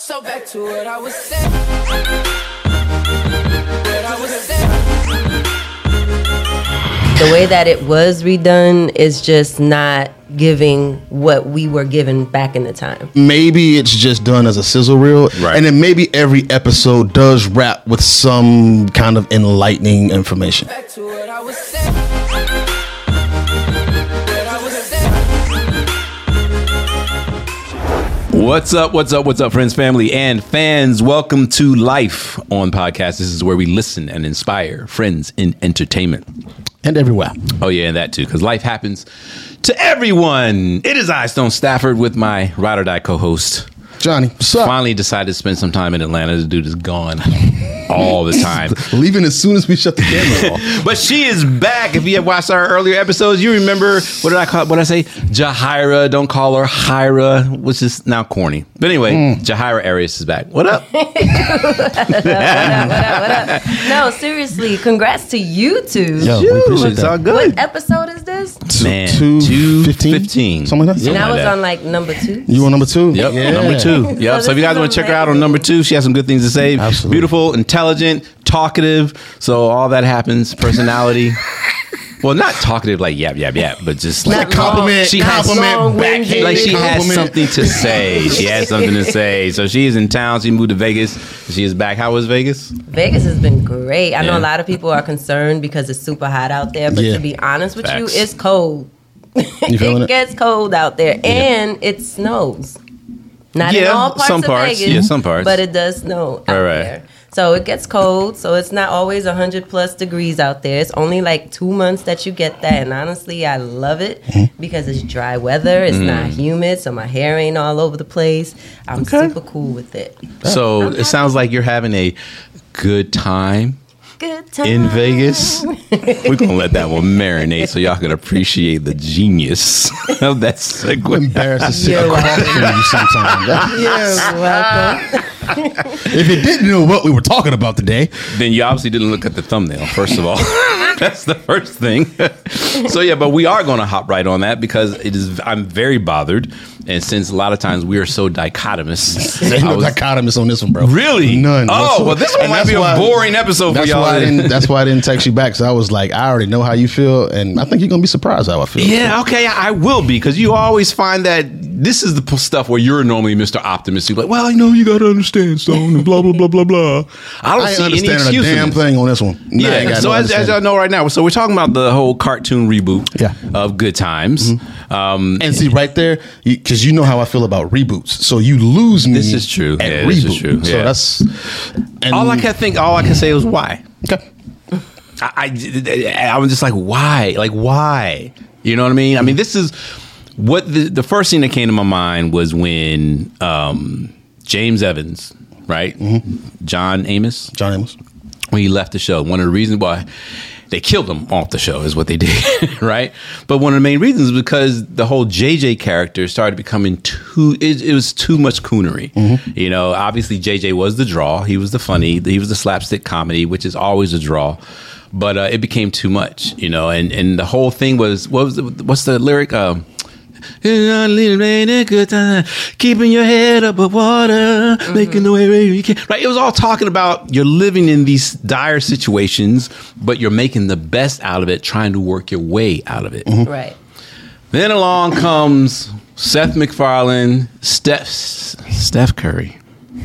So back to what I was saying. The way that it was redone is just not giving what we were given back in the time. Maybe it's just done as a sizzle reel, right. And then maybe every episode does wrap with some kind of enlightening information. Back to what I was saying. What's up, friends, family, and fans? Welcome to Life on Podcast. This is where we listen and inspire friends in entertainment. And everywhere. Oh, yeah, and that too, because life happens to everyone. It is I, Stone Stafford, with my ride or die co-host, Johnny. What's up? Finally decided to spend some time in Atlanta. This dude is gone all the time. Leaving as soon as we shut the camera off. But she is back. If you have watched our earlier episodes, you remember, what did I say? Jahira. Don't call her Hyra, which is now corny. But anyway, Jahira Arias is back. What up? What up? No, seriously, congrats to you two. Yo, we appreciate It's that. all good. What episode is this? Man, 215? Something like that? And I was that. on like number 2. You on number 2? Yep, Yeah. number 2. Yep. So if you guys want to check her out on number 2, she has some good things to say. Absolutely. Beautiful, intelligent, talkative. So all that happens. Personality. Well, not talkative like yap, but just like Compliment, She has compliment, backhand, like she has compliment. something to say. She has something to say. So she is in town. She moved to Vegas. She is back. How was Vegas? Vegas has been great. I know Yeah. a lot of people are concerned because it's super hot out there, but Yeah. to be honest with you, Facts. it's cold. You feeling it? Gets cold out there, and it snows. Not in Yeah, all parts some of parts. Vegas, Yeah, some parts. but it does snow out Right. there. So it gets cold. So it's not always 100+ degrees out there. It's only like 2 months that you get that, and honestly, I love it because it's dry weather. It's not humid, so my hair ain't all over the place. I'm super cool with it. So it sounds like you're having a good time Good time in Vegas. We're going to let that one marinate so y'all can appreciate the genius of that I'm segue. embarrassed to sit You're across from you sometimes. You're welcome. If you didn't know what we were talking about today, Then you obviously didn't look at the thumbnail, first of all. That's the first thing. So yeah, but we are going to hop right on that because I'm very bothered. And since a lot of times we are so dichotomous. there's no dichotomous on this one, bro. Really? None. Oh, well, this one And might that's be a why- boring episode for That's y'all. that's why I didn't text you back. So I was like, I already know how you feel, and I think you're gonna be surprised how I feel. Yeah, okay, I will be, because you always find that this is the stuff where you're normally Mr. Optimist. You're like, well, you got to understand, Stone, and blah, blah, blah, blah, blah. I don't I ain't see any understanding excuse a damn thing on this one. Nah, I ain't Yeah, got so no as y'all understanding. know right now, so we're talking about the whole cartoon reboot Yeah. of Good Times. And see right there, because you know how I feel about reboots, so you lose me. This is true. At Yeah, reboot. this is true. So Yeah. that's and all I can say was why. Okay. I was just like, why? Like, why? You know what I mean? I mean, this is what the first thing that came to my mind was when James Evans, right? John Amos, when he left the show. One of the reasons why they killed him off the show is what they did, right? But one of the main reasons is because the whole JJ character started becoming it was too much coonery. You know, obviously JJ was the draw. He was the funny. He was the slapstick comedy, which is always a draw. But it became too much, you know, and the whole thing was, what's the lyric? Keeping your head above water, making the way you can. Right? It was all talking about you're living in these dire situations, but you're making the best out of it, trying to work your way out of it. Right. Then along comes Seth MacFarlane, Steph Curry.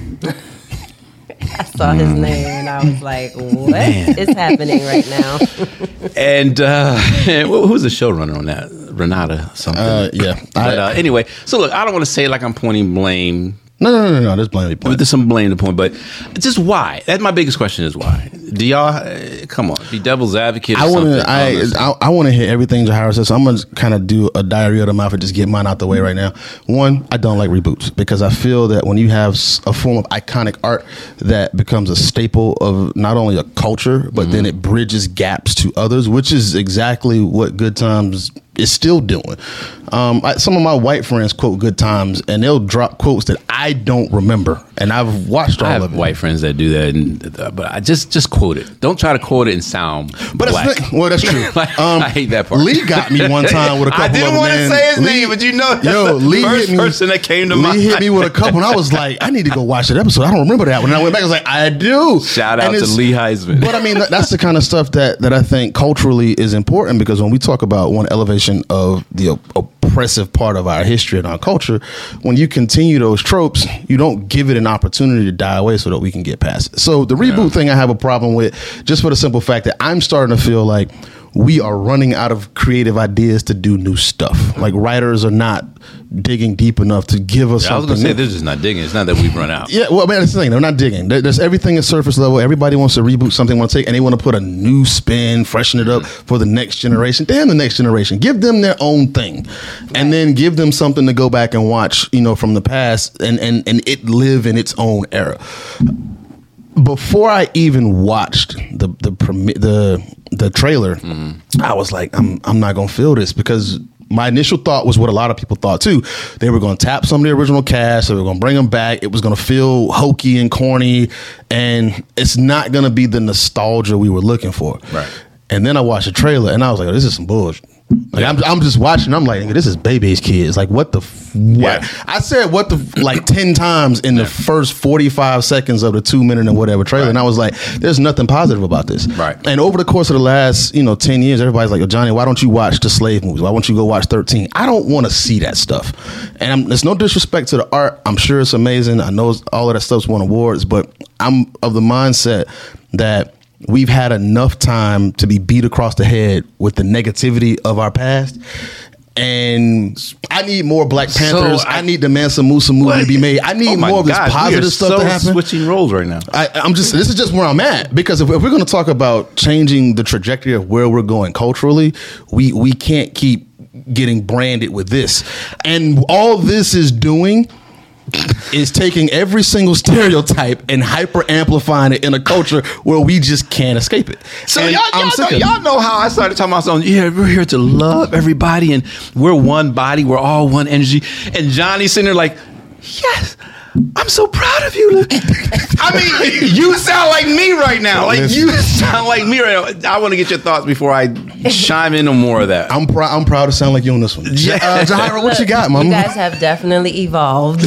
I saw his name and I was like, what is happening right now? And who's the showrunner on that? Renata something. Yeah. But anyway, so look, I don't want to say like I'm pointing blame. No. There's plenty of points. There's some blame to point, but just why? That's my biggest question is why. Do y'all come on, be devil's advocate? Or I want something? to. I want to hear everything Jahira says. So I'm gonna kind of do a diarrhea of the mouth and just get mine out the way right now. One, I don't like reboots because I feel that when you have a form of iconic art that becomes a staple of not only a culture but then it bridges gaps to others, which is exactly what Good Times is still doing. Some of my white friends quote Good Times, and they'll drop quotes that I don't remember, and I've watched all I have of it. white friends that do that, but I just quote it. Don't try to quote it and sound black. That's true. I hate that part. Lee got me one time with a couple. I didn't want to say his name, but you know, that's the first person that came to mind. Lee hit me with a couple, and I was like, I need to go watch that episode. I don't remember that one. And I went back. I was like, I do. Shout out to Lee Heisman. But I mean, that's the kind of stuff that I think culturally is important, because when we talk about one elevation of the oppressive part of our history and our culture, when you continue those tropes, you don't give it an opportunity to die away so that we can get past it. So the reboot thing I have a problem with, just for the simple fact that I'm starting to feel like we are running out of creative ideas to do new stuff. Like, writers are not digging deep enough to give us something. I was going to say, they're just not digging. It's not that we've run out. Yeah, well, I mean, that's the thing. They're not digging. There's everything at surface level. Everybody wants to reboot something, want to take, and they want to put a new spin, freshen it up for the next generation. Damn the next generation. Give them their own thing. And then give them something to go back and watch, from the past, and it live in its own era. Before I even watched the trailer, I was like, I'm not gonna feel this, because my initial thought was what a lot of people thought too. They were going to tap some of the original cast. They were going to bring them back. It was going to feel hokey and corny, and it's not going to be the nostalgia we were looking for. Right. And then I watched the trailer, and I was like, oh, this is some bullshit. Like, I'm just watching. I'm like, this is Bebe's Kids. Like, what the? What? Yeah. I said what the like 10 times in the first 45 seconds of the 2-minute and whatever trailer, and I was like, there's nothing positive about this. Right. And over the course of the last 10 years, everybody's like, Johnny, why don't you watch the slave movies? Why won't you go watch 13? I don't want to see that stuff. And there's no disrespect to the art. I'm sure it's amazing. I know all of that stuff's won awards, but I'm of the mindset that we've had enough time to be beat across the head with the negativity of our past. And I need more Black Panthers. I need the Mansa Musa movie to be made. I need more of this positive stuff to happen. Switching roles right now. This is just where I'm at, because if we're going to talk about changing the trajectory of where we're going culturally, we can't keep getting branded with this. And all this is doing is taking every single stereotype and hyper amplifying it in a culture where we just can't escape it. So y'all know how I started talking about something. Yeah, we're here to love everybody, and we're one body. We're all one energy. And Johnny's sitting there like, yes, I'm so proud of you. I mean, you sound like me right now. Like, you sound like me right now. I want to get your thoughts before I chime in on more of that. I'm proud to sound like you on this one. Jahira, what you got, Mama? You guys have definitely evolved.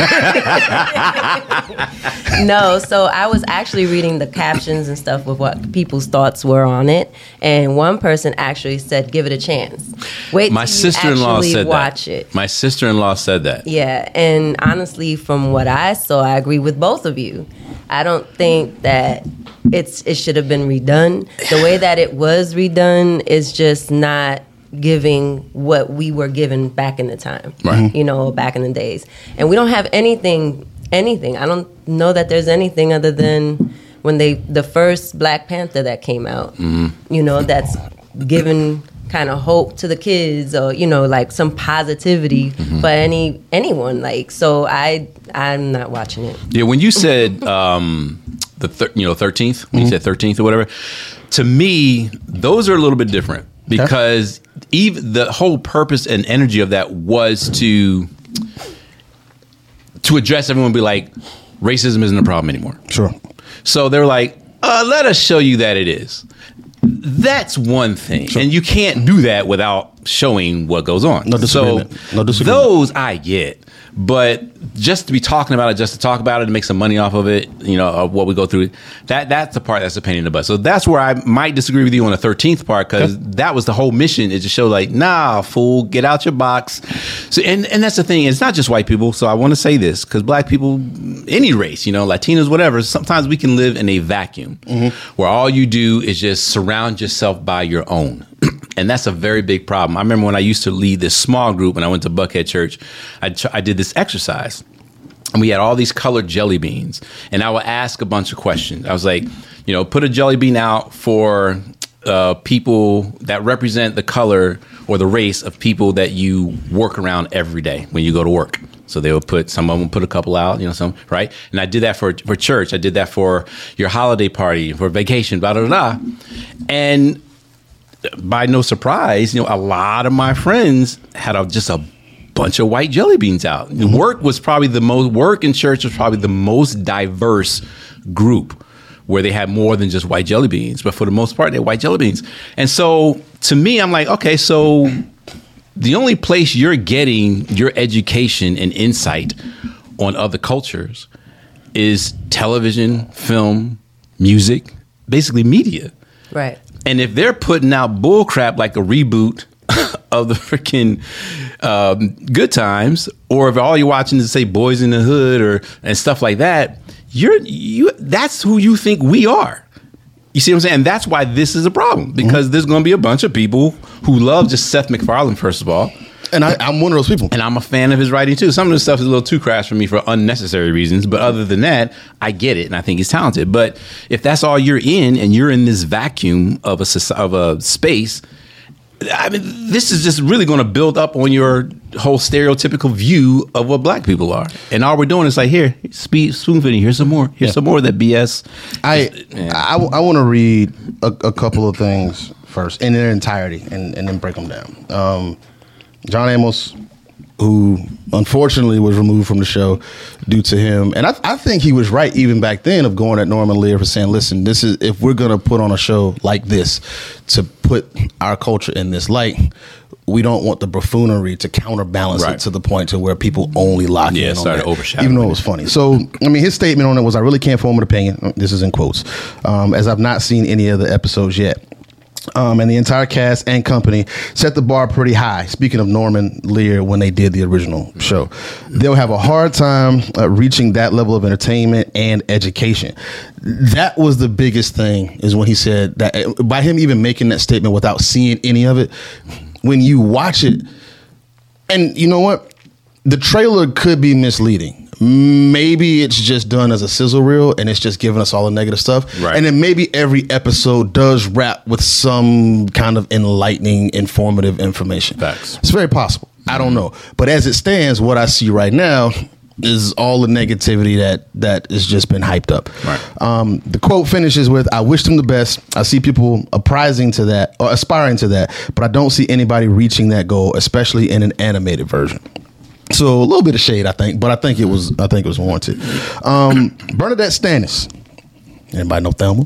No, so I was actually reading the captions and stuff with what people's thoughts were on it, and one person actually said, "Give it a chance. Wait, my sister-in-law said watch that. it." My sister-in-law said that. Yeah, and honestly, from what I saw, I agree with both of you. I don't think that it should have been redone. The way that it was redone is just not giving what we were given back in the time, right? Back in the days. And we don't have anything. I don't know that there's anything other than when the first Black Panther that came out, that's given kind of hope to the kids, or like some positivity for anyone. Like, so I'm not watching it. Yeah, when you said the 13th, when you said 13th or whatever, to me those are a little bit different, because even the whole purpose and energy of that was to address everyone and be like, racism isn't a problem anymore. Sure. So they're like, let us show you that it is. That's one thing. Sure. And you can't do that without showing what goes on. No disagreement. So those I get. But just to be talking about it, just to talk about it and make some money off of it, of what we go through, that's the part that's a pain in the butt. So that's where I might disagree with you on the 13th part, because that was the whole mission, is to show like, nah, fool, get out your box. So and that's the thing. It's not just white people. So I want to say this, because Black people, any race, Latinos, whatever, sometimes we can live in a vacuum where all you do is just surround yourself by your own. And that's a very big problem. I remember when I used to lead this small group when I went to Buckhead Church, I did this exercise. And we had all these colored jelly beans. And I would ask a bunch of questions. I was like, put a jelly bean out for people that represent the color or the race of people that you work around every day when you go to work. So they would some of them put a couple out, some, right? And I did that for church. I did that for your holiday party, for vacation, blah, blah, blah. And by no surprise, a lot of my friends had just a bunch of white jelly beans out. Work in church was probably the most diverse group, where they had more than just white jelly beans, but for the most part, they're white jelly beans. And so to me, I'm like, okay, so the only place you're getting your education and insight on other cultures is television, film, music, basically media. Right. And if they're putting out bull crap like a reboot of the freaking Good Times, or if all you're watching is, say, Boys in the Hood and stuff like that, that's who you think we are. You see what I'm saying? And that's why this is a problem, because there's going to be a bunch of people who love just Seth MacFarlane, first of all. And I'm one of those people. And I'm a fan of his writing, too. Some of the stuff is a little too crass for me for unnecessary reasons. But other than that, I get it, and I think he's talented. But if that's all you're in, and you're in this vacuum of a space, I mean, this is just really going to build up on your whole stereotypical view of what black people are. And all we're doing is like, here, spoon feeding. Here's some more. Here's some more of that BS. I want to read a couple of things first in their entirety and then break them down. John Amos, who unfortunately was removed from the show due to him. And I think he was right even back then of going at Norman Lear for saying, listen, this is, if we're going to put on a show like this to put our culture in this light, we don't want the buffoonery to counterbalance it to the point to where people only lock in on that, overshadowing, even though it was funny. So, I mean, his statement on it was, I really can't form an opinion. This is in quotes, as I've not seen any of the episodes yet. And the entire cast and company set the bar pretty high. Speaking of Norman Lear, when they did the original show, they'll have a hard time reaching that level of entertainment and education. That was the biggest thing, is when he said that, by him even making that statement without seeing any of it, when you watch it, and you know what? The trailer could be misleading. Maybe it's just done as a sizzle reel and it's just giving us all the negative stuff. Right. And then maybe every episode does wrap with some kind of enlightening, informative information. Facts. It's very possible. I don't know. But as it stands, what I see right now is all the negativity that has just been hyped up. Right. The quote finishes with, I wish them the best. I see people aspiring to that, but I don't see anybody reaching that goal, especially in an animated version. So a little bit of shade, I think, but I think it was warranted. Bernadette Stanis, anybody know Thelma?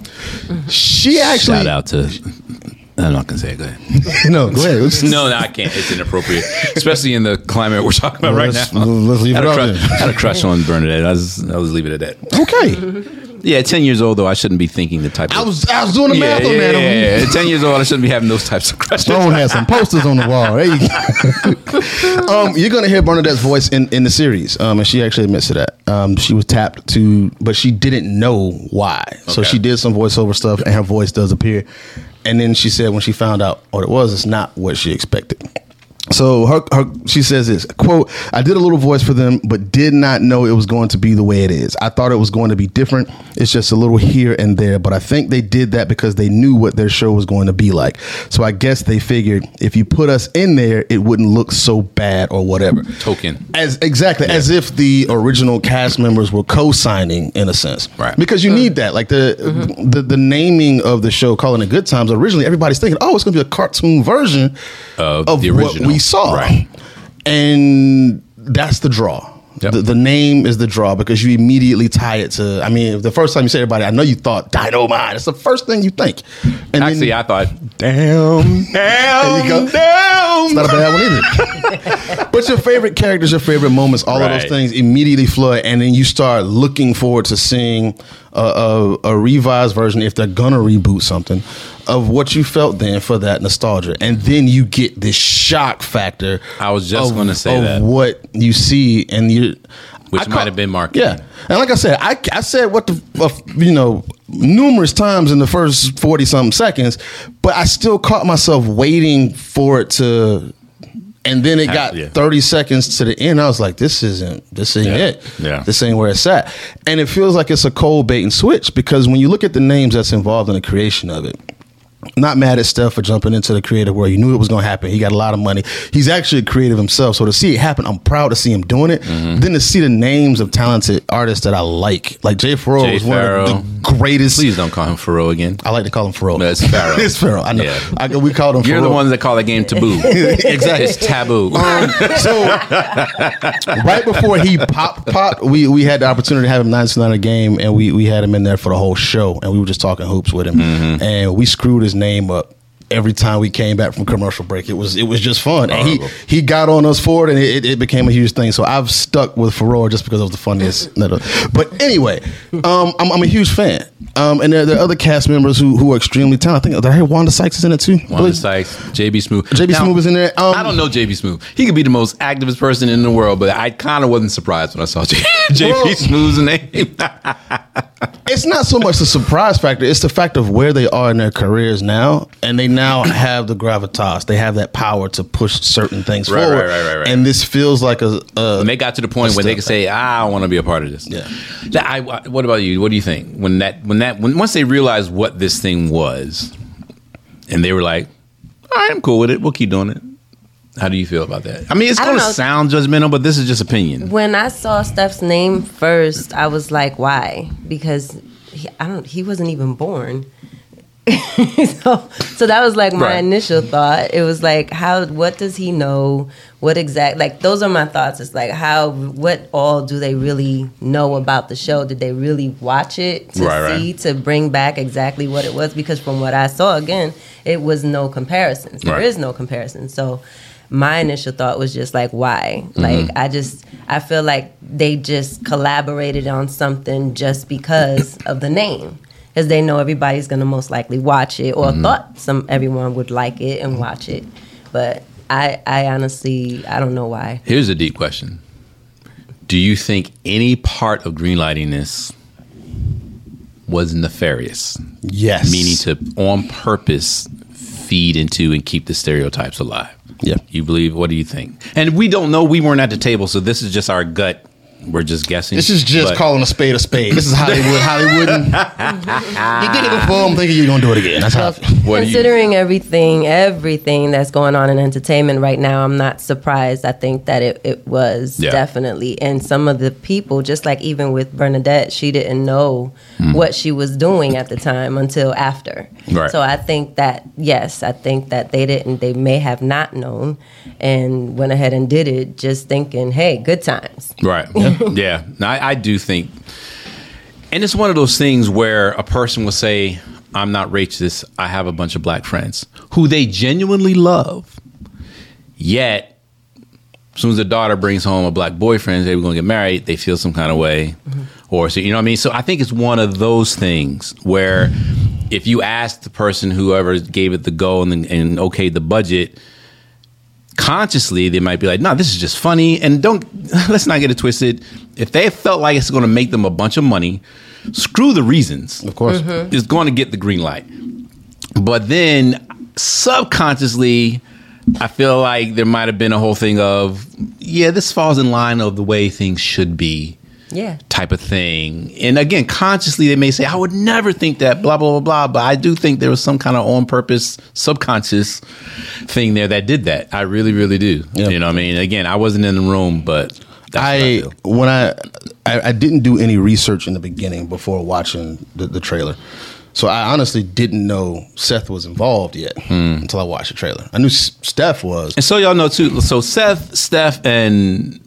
She actually, shout out to. I'm not gonna say it. Go ahead. No, go ahead. No, I can't. It's inappropriate, especially in the climate we're talking about right now. Let's leave it out there. I had a crush on Bernadette. I'll just leave it at that. Okay. Yeah, 10 years old, though, I shouldn't be thinking the type of... I was doing the math on that. Yeah. 10 years old, I shouldn't be having those types of crushes. Stone has some posters on the wall. There you go. You're going to hear Bernadette's voice in the series, and she actually admits to that. She was tapped to, but she didn't know why. So she did some voiceover stuff, and her voice does appear. And then she said when she found out what it was, it's not what she expected. So she says this, quote, I did a little voice for them, but did not know it was going to be the way it is. I thought it was going to be different. It's just a little here and there, but I think they did that because they knew what their show was going to be like. So I guess they figured if you put us in there, it wouldn't look so bad or whatever. Token. As if the original cast members were co-signing in a sense. Right. Because you need that. Like the naming of the show, calling it Good Times, originally everybody's thinking, oh, it's going to be a cartoon version of the original. What we saw. Right. And that's the draw. Yep. The name is the draw because you immediately tie it to, I mean, the first time you say everybody, I know you thought Dynamite. It's the first thing you think. And actually, I thought, damn. There you go. It's not a bad one either. But your favorite characters, your favorite moments, all of those things immediately flood. And then you start looking forward to seeing a revised version, if they're going to reboot something, of what you felt then for that nostalgia. And then you get this shock factor. I was just going to say that. What you see and which might have been marketing. Yeah. And like I said, I said numerous times in the first 40 something seconds, but I still caught myself waiting for it to, and then it got 30 seconds to the end. I was like, this ain't it. Yeah. This ain't where it's at. And it feels like it's a cold bait and switch, because when you look at the names that's involved in the creation of it, not mad at Steph for jumping into the creative world. He knew it was going to happen. He got a lot of money. He's actually creative himself. So to see it happen, I'm proud to see him doing it. Then to see the names of talented artists that I like Jay Farrell was one of the greatest. Please don't call him Farrell again. I like to call him Farrell. No, it's Farrell. It's Farrell. I know. Yeah. We called him You're Farrell. the ones that call that game taboo. Exactly. It's taboo. So right before he popped, we had the opportunity to have him 9-9 a game, and we had him in there for the whole show, and we were just talking hoops with him, and we screwed his name up every time we came back from commercial break. It was just fun, and he got on us for it, and it became a huge thing. So I've stuck with Farrar just because it was the funniest. But anyway, I'm a huge fan. And there are other cast members who are extremely talented. I think I heard Wanda Sykes is in it too. Wanda Sykes, JB Smoove. Smoove is in there. I don't know JB Smoove. He could be the most activist person in the world, but I kind of wasn't surprised when I saw JB Smoove's name. It's not so much the surprise factor. It's the fact of where they are in their careers now, and they now have the gravitas. They have that power to push certain things forward. Right. And this feels like when they got to the point where they could say, "I want to be a part of this." Yeah. What about you? What do you think when once they realized what this thing was, and they were like, "All right, I'm cool with it. We'll keep doing it." How do you feel about that? I mean, it's going to sound judgmental, but this is just opinion. When I saw Steph's name first, I was like, why? Because he wasn't even born. so that was like my initial thought. It was like, what does he know? What exact, like, those are my thoughts. It's like, what all do they really know about the show? Did they really watch it to bring back exactly what it was? Because from what I saw, again, it was no comparisons. There is no comparison. So my initial thought was just like, why? Like, I feel like they just collaborated on something just because of the name. Because they know everybody's going to most likely watch it, or thought everyone would like it and watch it. But I honestly, I don't know why. Here's a deep question. Do you think any part of greenlighting this was nefarious? Yes. Meaning to, on purpose, feed into and keep the stereotypes alive? Yeah. You believe? What do you think? And we don't know. We weren't at the table, so this is just our gut. We're just guessing. This is just calling a spade a spade. This is Hollywood. You did it before. I'm thinking you're going to do it again. That's how I feel. Considering everything that's going on in entertainment right now, I'm not surprised. I think that it was definitely. And some of the people, just like even with Bernadette, she didn't know what she was doing at the time until after. Right. So I think that, they may have not known and went ahead and did it just thinking, hey, good times. Right. Yeah. I do think, and it's one of those things where a person will say, I'm not racist, I have a bunch of black friends who they genuinely love, yet as soon as the daughter brings home a black boyfriend, they were going to get married, they feel some kind of way. Or, so, you know what I mean? So I think it's one of those things where if you ask the person, whoever gave it the go and okayed the budget, consciously they might be like, no, this is just funny. And let's not get it twisted. If they felt like it's going to make them a bunch of money, screw the reasons. Of course. It's going to get the green light. But then subconsciously, I feel like there might have been a whole thing of, this falls in line of the way things should be. Yeah. Type of thing. And again, consciously they may say, I would never think that, blah, blah, blah, blah. But I do think there was some kind of on purpose, subconscious thing there that did that. I really, really do. Yep. You know what I mean? Again, I wasn't in the room, but that's what I feel. I didn't do any research in the beginning before watching the trailer. So I honestly didn't know Seth was involved yet until I watched the trailer. I knew Steph was. And so y'all know too, so Seth, Steph, and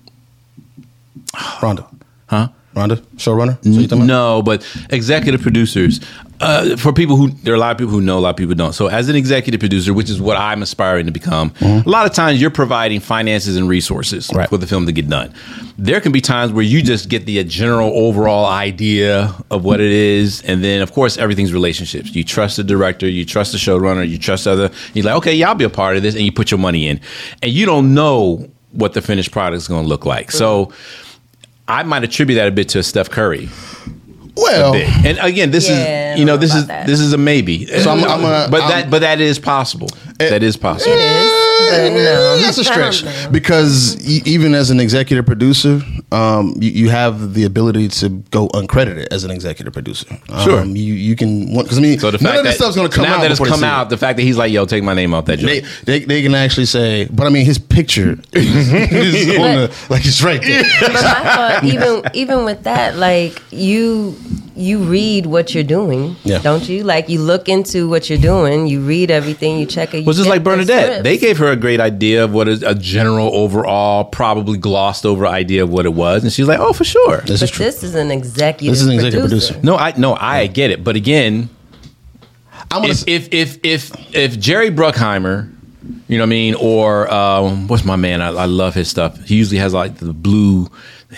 Rhonda. Huh? Rhonda, showrunner? No, but executive producers. For people there are a lot of people who know, a lot of people don't. So as an executive producer, which is what I'm aspiring to become, a lot of times you're providing finances and resources for the film to get done. There can be times where you just get the general overall idea of what it is. And then, of course, everything's relationships. You trust the director, you trust the showrunner, you trust you're like, okay, I'll be a part of this. And you put your money in. And you don't know what the finished product is going to look like. So I might attribute that a bit to Steph Curry. Well, and again, this is a maybe. So but that is possible. That is possible. It is. But no, that's a stretch because even as an executive producer, you have the ability to go uncredited as an executive producer. Sure. You can, because I mean, So the none fact of this that stuff's going to come now out. that it's before they come see it. out, the fact that he's like, "Yo, take my name off that joint." They can actually say, but I mean, his picture is on the, like it's right there. But my thought, even with that, like you read what you're doing, Yeah. don't you? Like you look into what you're doing, you read everything, you check it. Was just like Bernadette. They gave her a great idea of what is a general, overall, probably glossed over idea of what it was, and she's like, "Oh, for sure." This is true. This is an executive. This is an executive producer. No, I get it, but again, I'm gonna if Jerry Bruckheimer, you know what I mean, or what's my man? I love his stuff. He usually has like the blue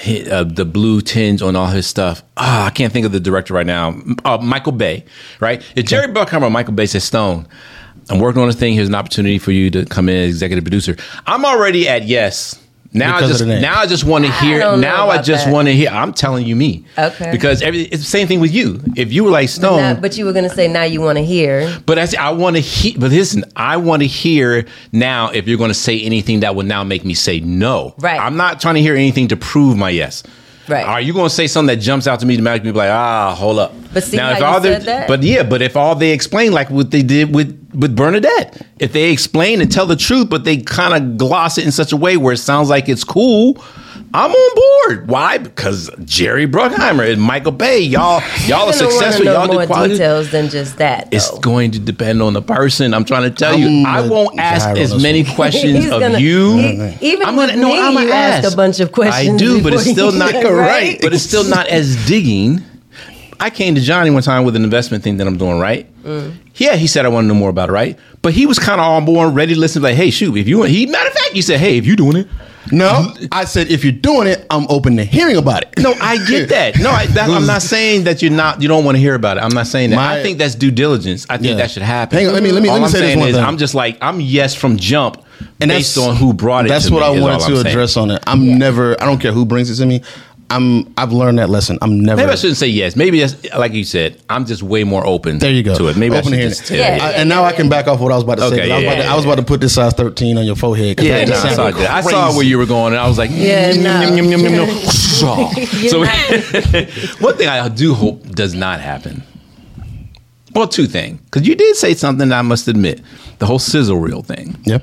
tinge on all his stuff. I can't think of the director right now. Michael Bay, right? If Jerry Bruckheimer or Michael Bay says, "Stone, I'm working on a thing. Here's an opportunity for you to come in as executive producer," I'm already at yes. Now I just want to hear. I'm telling you me. Okay. Because it's the same thing with you. If you were like Stone, but you were going to say now you want to hear. but I want to hear. But listen, I want to hear now if you're going to say anything that would now make me say no. Right. I'm not trying to hear anything to prove my yes. Right. Are you going to say something that jumps out to me to make me be like, hold up? But see now, how you said that? But if all they explain, like what they did with Bernadette, if they explain and tell the truth, but they kind of gloss it in such a way where it sounds like it's cool, I'm on board. Why? Because Jerry Bruckheimer and Michael Bay, y'all are successful. Know Y'all do more quality details than just that. Though. It's going to depend on the person. I'm trying to tell you. I won't ask as many questions He's of gonna- you. Even I'm with gonna, no, me, I'm gonna you ask a bunch of questions. I do, but it's before still you not get it right. But it's still not as digging. I came to Johnny one time with an investment thing that I'm doing, right? Yeah, he said I want to know more about it, right? But he was kind of on board, ready to listen. Like, hey, shoot, if you want, matter of fact, you said, hey, if you doing it. No, I said if you're doing it, I'm open to hearing about it. No, I get that. No, I'm not saying that you don't want to hear about it. I'm not saying that. I think that's due diligence. I think that should happen. Hang on, let me All I'm say this saying one is thing. I'm just like, I'm yes from jump, And based on who brought it. That's to what me, I is wanted all to I'm saying. address on it. I don't care who brings it to me. I've learned that lesson. I'm never. Maybe I shouldn't say yes. Maybe that's, like you said, I'm just way more open. There you go. To it. Maybe Open I to should hearing just it. tell you. And now I can back off what I was about to say. Okay, 'Cause I was about to put this size 13 on your forehead. 'Cause Yeah, that no, just I saw sounded that. I saw crazy. where you were going, and I was like, Yeah, no. So one thing I do hope does not happen. Well, two things, because you did say something that I must admit, the whole sizzle reel thing. Yep.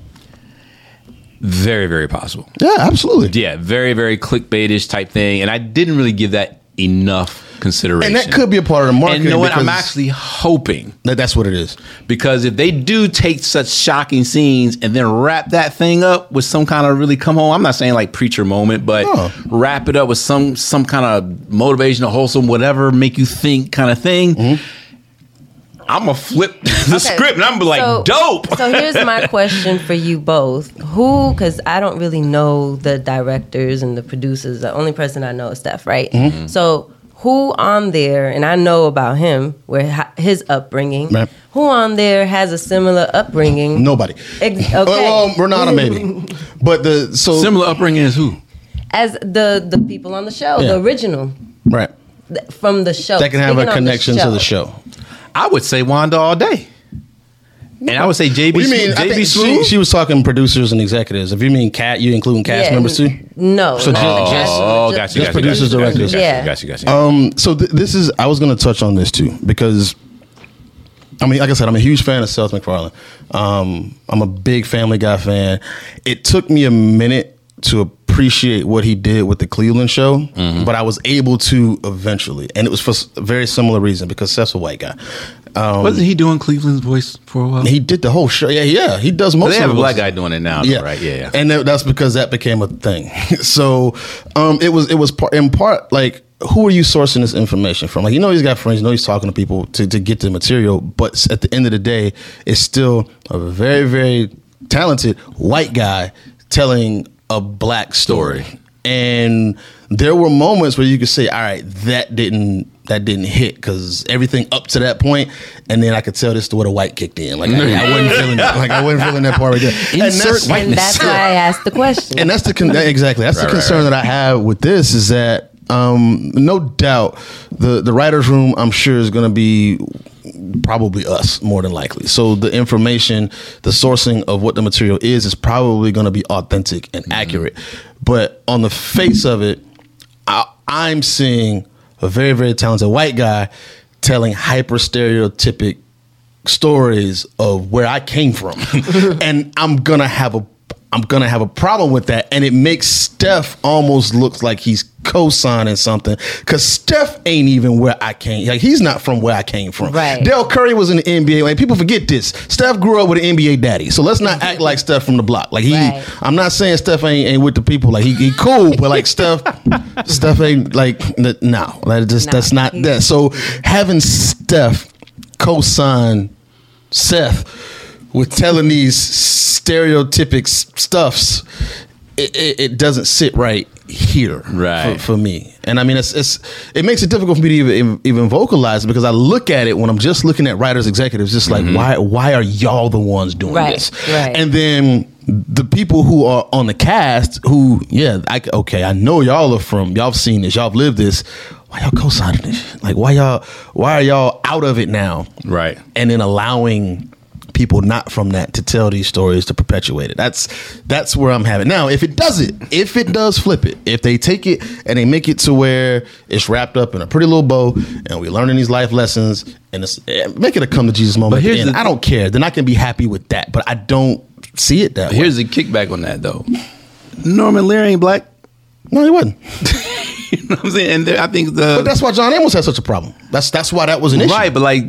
Very, very possible. Yeah, absolutely. Yeah, very, very clickbaitish type thing, and I didn't really give that enough consideration. And that could be a part of the marketing. And you know what? I'm because actually hoping that's what it is. because if they do take such shocking scenes and then wrap that thing up with some kind of really come home, I'm not saying like preacher moment, but No. wrap it up with some kind of motivational, wholesome, whatever, make you think kind of thing. Mm-hmm. I'm gonna flip the script and I'm gonna be like, dope. So here's my question for you both: because I don't really know the directors and the producers. The only person I know is Steph, right? Mm-hmm. So who on there? And I know about him, where his upbringing. Right. Who on there has a similar upbringing? Nobody. Okay. Well, Renata maybe, but Similar upbringing is who? As the people on the show, Yeah. the original right from the show that can have Speaking a of connection to the show. I would say Wanda all day. And I would say JB What do you mean? I JB think Smooth. she was talking producers and executives. If you mean you including cast members too? No. So not just- the cast, gotcha. producers, directors. Yeah. Gotcha. So this is. I was going to touch on this too because, I mean, like I said, I'm a huge fan of Seth MacFarlane. I'm a big Family Guy fan. It took me a minute to appreciate what he did with the Cleveland show, but I was able to eventually, and it was for a very similar reason because Seth's a white guy. Wasn't he doing Cleveland's voice for a while? He did the whole show. Yeah, he does most. They of have a it. black guy doing it now, though, right? Yeah. And that's because that became a thing. So it was in part like, who are you sourcing this information from? Like, he's got friends, he's talking to people to get the material, but at the end of the day, it's still a very, very talented white guy telling a black story. And there were moments where you could say, all right, that didn't hit because everything up to that point, and then I could tell this is where the white kicked in. Like I wasn't feeling that. Like I wasn't feeling that part right there. And that's why I asked the question. And that's exactly. That's the concern that I have with this is that No doubt, the writer's room, I'm sure, is going to be probably us more than likely. So the information, the sourcing of what the material is probably going to be authentic and accurate. But on the face of it, I'm seeing a very, very talented white guy telling hyper stereotypic stories of where I came from. And I'm gonna have a problem with that, and it makes Steph almost look like he's co-signing something, because Steph ain't even where I came. Like, he's not from where I came from. Right. Dell Curry was in the NBA. Like, people forget this. Steph grew up with an NBA daddy, so let's not act like Steph from the block. Like, Right. I'm not saying Steph ain't with the people. Like, he cool, but like Steph ain't like no. That's not that. So having Steph co-sign Seth with telling these stereotypic stuffs, it doesn't sit right here, right, for me. And I mean, it makes it difficult for me to even vocalize it, because I look at it when I'm just looking at writers, executives, just like, why are y'all the ones doing this? Right. And then the people who are on the cast, who, I know y'all y'all seen this, y'all have lived this. Why y'all co-signing this? Like, why are y'all out of it now? Right. And then allowing people not from that to tell these stories, to perpetuate it. That's where I'm having. Now, if it does flip it, if they take it and they make it to where it's wrapped up in a pretty little bow and we're learning these life lessons and make it a come to Jesus moment, I don't care. Then I can be happy with that, but I don't see it that way. Here's the kickback on that, though. Norman Lear ain't black. No, he wasn't. You know what I'm saying? And I think but that's why John Amos had such a problem. That's why that was an issue. Right, but like,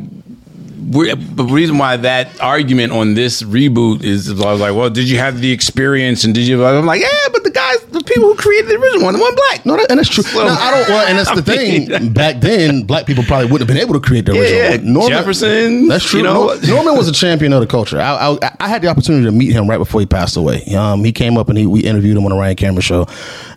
the reason why that argument on this reboot is, I was like, well, did you have the experience, and did you? I'm like, yeah, but the people who created the original one weren't black. No, and that's true. So, no, I don't. Well, and that's the thing. Back then, black people probably wouldn't have been able to create the original. Norman, Jefferson. That's true. You know? Norman was a champion of the culture. I had the opportunity to meet him right before he passed away. He came up and we interviewed him on a Ryan Cameron show,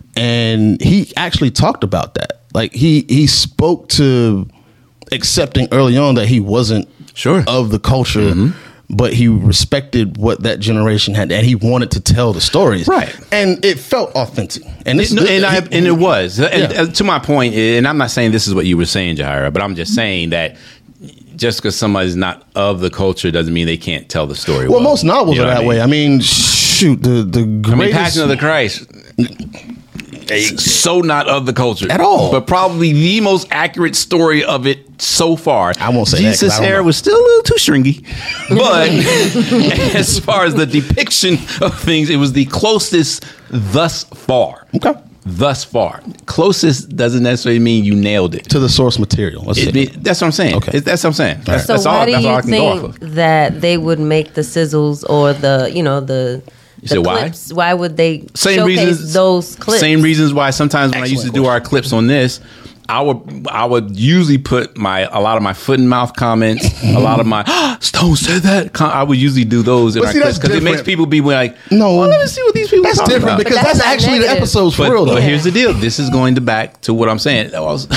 and he actually talked about that. Like, he spoke to accepting early on that he wasn't of the culture, but he respected what that generation had, and he wanted to tell the stories. Right. And it felt authentic. And it was. And to my point, and I'm not saying this is what you were saying, Jahira, but I'm just saying that just because somebody's not of the culture doesn't mean they can't tell the story. Well, most novels are that way. I mean, shoot, the greatest... Passion of the Christ... so not of the culture at all, but probably the most accurate story of it so far. I won't say Jesus' that, hair was still a little too stringy, but as far as the depiction of things, it was the closest thus far. Okay. Thus far. Closest doesn't necessarily mean you nailed it. To the source material. That's what I'm saying. Okay. That's what I'm saying. Right. So that's why all do I you can go off of. think that they would make the sizzles or the clips? Why would they showcase those clips? Same reasons why sometimes when I used to do our clips on this, I would usually put a lot of my foot and mouth comments, a lot of my Stone said that. I would usually do those in our clips because it makes people be like, no, well, let me see what these people. That's talking different about. because that's actually negative. The episodes for real. Though. But here's the deal. This is going back to what I'm saying.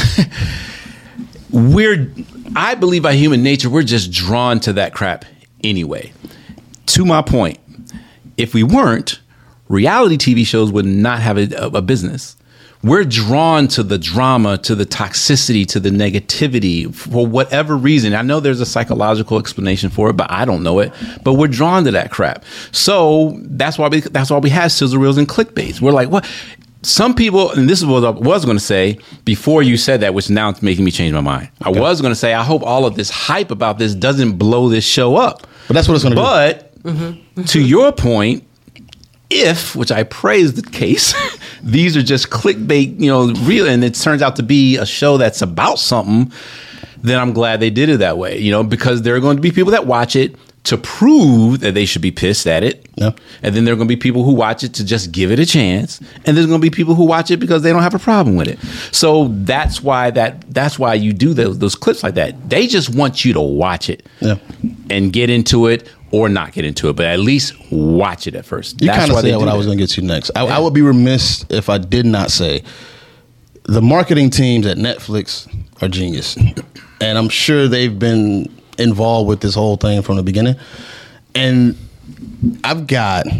I believe by human nature we're just drawn to that crap anyway. To my point. If we weren't, reality TV shows would not have a business. We're drawn to the drama, to the toxicity, to the negativity for whatever reason. I know there's a psychological explanation for it, but I don't know it. But we're drawn to that crap. So that's why we have sizzle reels and clickbaits. We're like, what? Some people, and this is what I was going to say before you said that, which now it's making me change my mind. Okay. I was going to say, I hope all of this hype about this doesn't blow this show up. But that's what it's going to do. But to your point, which I pray is the case, these are just clickbait, real, and it turns out to be a show that's about something, then I'm glad they did it that way, because there are going to be people that watch it to prove that they should be pissed at it. Yeah. And then there are going to be people who watch it to just give it a chance. And there's going to be people who watch it because they don't have a problem with it. So that's why you do those clips like that. They just want you to watch it and get into it or not get into it, but at least watch it at first. You kind of said what I was going to get to next. I would be remiss if I did not say the marketing teams at Netflix are genius. And I'm sure they've been involved with this whole thing from the beginning. And I've got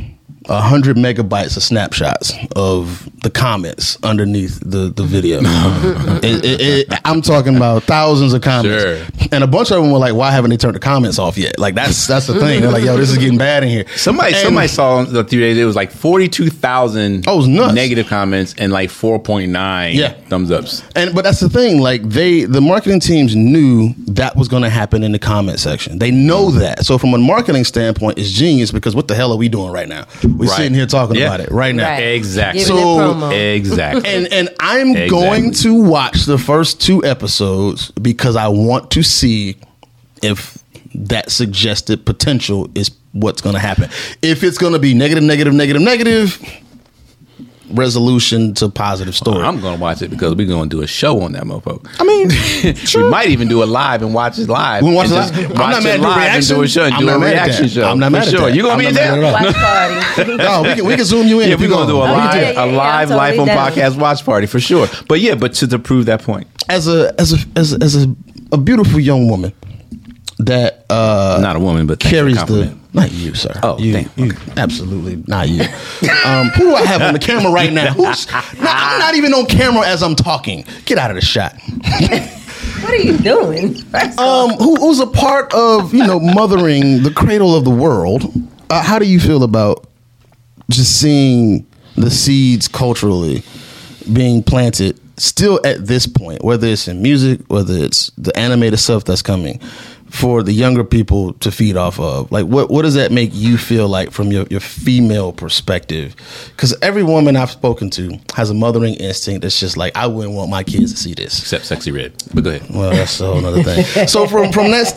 100 megabytes of snapshots of the comments underneath the video. I'm talking about thousands of comments. Sure. And a bunch of them were like, why haven't they turned the comments off yet? Like, that's the thing. They're like, yo, this is getting bad in here. Somebody saw the 3 days, it was like 42,000 Oh, it was nuts. negative comments and like 4.9 thumbs ups. But that's the thing. Like, the marketing teams knew that was going to happen in the comment section. They know that. So from a marketing standpoint, it's genius, because what the hell are we doing right now? We're sitting here talking about it right now. Right. Exactly. Giving it promo. Exactly. And I'm going to watch the first 2 episodes because I want to see if that suggested potential is what's going to happen. If it's going to be negative, resolution to positive story. I'm going to watch it because we're going to do a show on that motherfucker. I mean, we might even do it live and watch it live. We'll watch it And live. just I'm not mad at the reaction. And do a show and I'm do not a mad at reaction that. show. I'm not mad For at sure. that. You going to I'm be not mad there? at all. Watch party. No, we can zoom you in. Yeah, if we're you going to do a want. live, Yeah, a live I'm Life totally on down. Podcast watch party for sure. But yeah, to prove that point. As a beautiful young woman that Not a woman, but thanks for carries compliment. not you, sir. Oh, you, damn. you absolutely not you. Who do I have on the camera right now? I'm not even on camera as I'm talking. Get out of the shot. What are you doing? Who's a part of mothering the cradle of the world? How do you feel about just seeing the seeds culturally being planted still at this point, whether it's in music, whether it's the animated stuff that's coming, for the younger people to feed off of? Like, what does that make you feel like from your female perspective? Because every woman I've spoken to has a mothering instinct that's just like, I wouldn't want my kids to see this. Except Sexy Red. But go ahead. Well, that's a whole nother thing. So from that,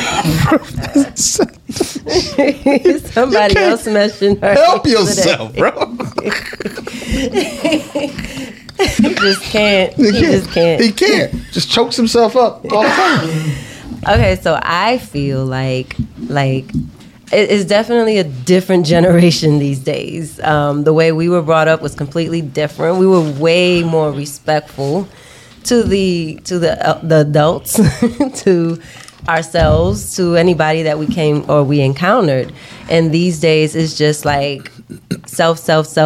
Somebody else mentioned her. help yourself, bro. He just can't. He just can't. He can't. Just chokes himself up all the time. Okay, so I feel like it's definitely a different generation these days. The way we were brought up was completely different. We were way more respectful to the adults, to ourselves, to anybody that we encountered. And these days it's just like self,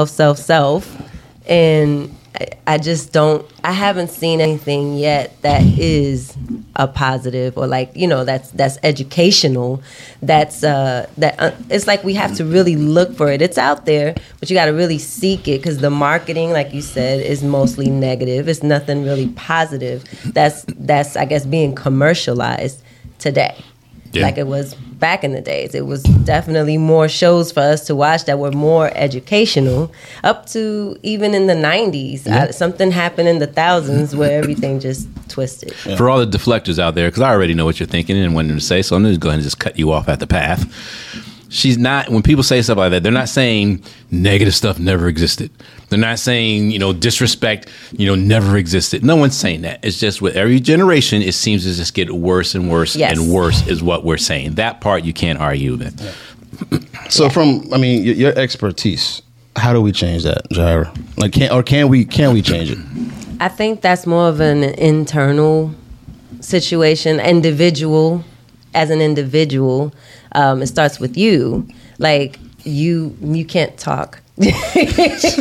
and I haven't seen anything yet that is a positive or that's educational. It's like we have to really look for it. It's out there, but you got to really seek it, because the marketing, like you said, is mostly negative. It's nothing really positive. That's I guess being commercialized today. Yeah. Like it was back in the days. It was definitely more shows for us to watch that were more educational, up to even in the 90s. Yeah. Something happened in the thousands where everything just twisted. Yeah. For all the deflectors out there, because I already know what you're thinking and wanting to say, so I'm going to go ahead and just cut you off at the path. She's not, when people say stuff like that, they're not saying negative stuff never existed. They're not saying, disrespect, never existed. No one's saying that. It's just with every generation, it seems to just get worse and worse and worse is what we're saying. That part you can't argue with. Yeah. So your expertise, how do we change that, Jaira? Like, can we change it? I think that's more of an internal situation, as an individual. It starts with you. Like, you can't talk. Because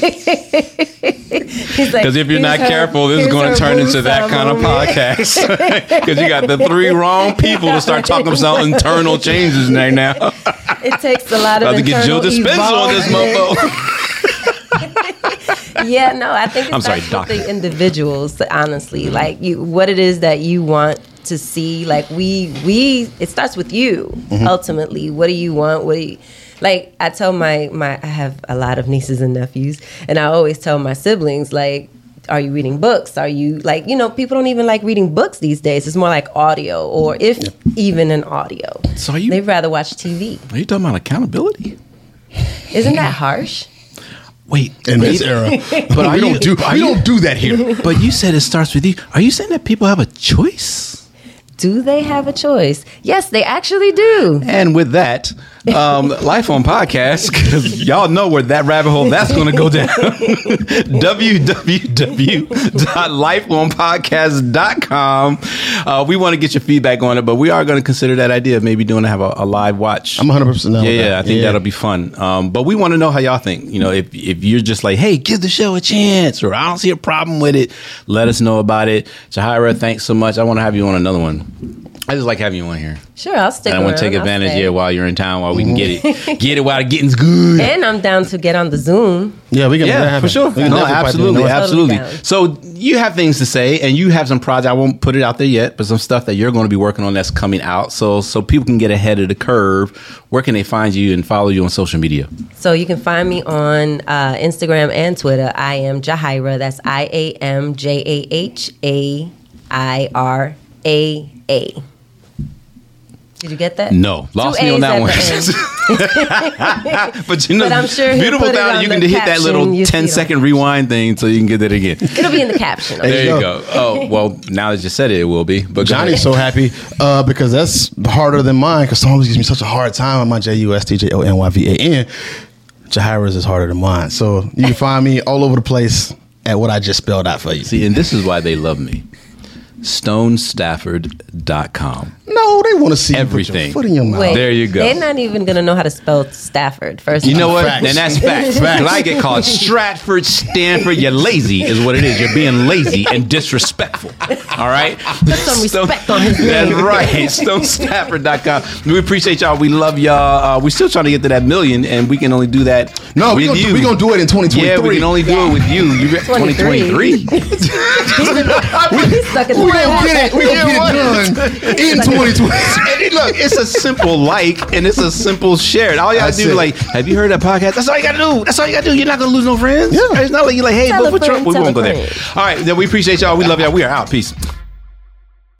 if you're not careful, this is going to turn into that kind of podcast. Because you got the 3 wrong people to start talking about some internal changes right now. It takes a lot of About to get Jill internal Dispenza on this evolvement. mofo. Yeah, no, I think it's sorry, with doctor. the individuals, honestly. Like, what it is that you want to see. Like, it starts with you, ultimately. What do you want? Like, I tell I have a lot of nieces and nephews, and I always tell my siblings, like, are you reading books? Are you, like, people don't even like reading books these days. It's more like audio, or even an audio. So they'd rather watch TV. Are you talking about accountability? Isn't that harsh? Wait, In this era, but we don't do that here. But you said it starts with you. Are you saying that people have a choice? Do they have a choice? Yes, they actually do. And with that, Life on Podcast, because y'all know where that rabbit hole that's going to go down. www.lifeonpodcast.com. We want to get your feedback on it, but we are going to consider that idea of maybe doing a live watch. I'm 100% down with that. I think that'll be fun. But we want to know how y'all think. You know, if you're just like, hey, give the show a chance, or I don't see a problem with it, let us know about it. Jahira, thanks so much. I want to have you on another one. I just like having you on here. Sure, I'll stick around. I want to take advantage while you're in town, while we can get it while the getting's good. And I'm down to get on the Zoom. Yeah, we can. Yeah, for sure. No, absolutely. Totally. So you have things to say, and you have some projects. I won't put it out there yet, but some stuff that you're going to be working on that's coming out. So people can get ahead of the curve. Where can they find you and follow you on social media? So you can find me on Instagram and Twitter. I am Jahira. That's IAMJAHAIRAA. Did you get that? No, lost me on that one. But you know, but I'm sure beautiful about it. You can hit that little 10-second rewind thing so you can get that again. It'll be in the caption. Okay? There you go. Oh, well, now that you said it, it will be. But Johnny's so happy because that's harder than mine, because someone gives me such a hard time with my JUSTJONYVAN. Jahira's is harder than mine. So you can find me all over the place at what I just spelled out for you. See, and this is why they love me. StoneStafford.com. No, they want to see everything. You put your foot in your mouth. Wait, there you go. They're not even going to know how to spell Stafford. First, you know what? Then that's facts. Because I get called Stratford, Stanford. You're lazy, is what it is. You're being lazy and disrespectful. All right. Put some respect on his name. That's right. StoneStafford.com. We appreciate y'all. We love y'all. We're still trying to get to that million, and we can only do that. No, we're gonna do it in 2023. Yeah, we can only do it with you. You 2023. We gonna get it done in 2020. And look, it's a simple like, and it's a simple share. All you gotta do is like, have you heard that podcast? That's all you gotta do. That's all you gotta do. You're not gonna lose no friends. Yeah. It's not like you're like, hey, vote for Trump. We won't go there. All right, then we appreciate y'all. We love y'all. We are out. Peace.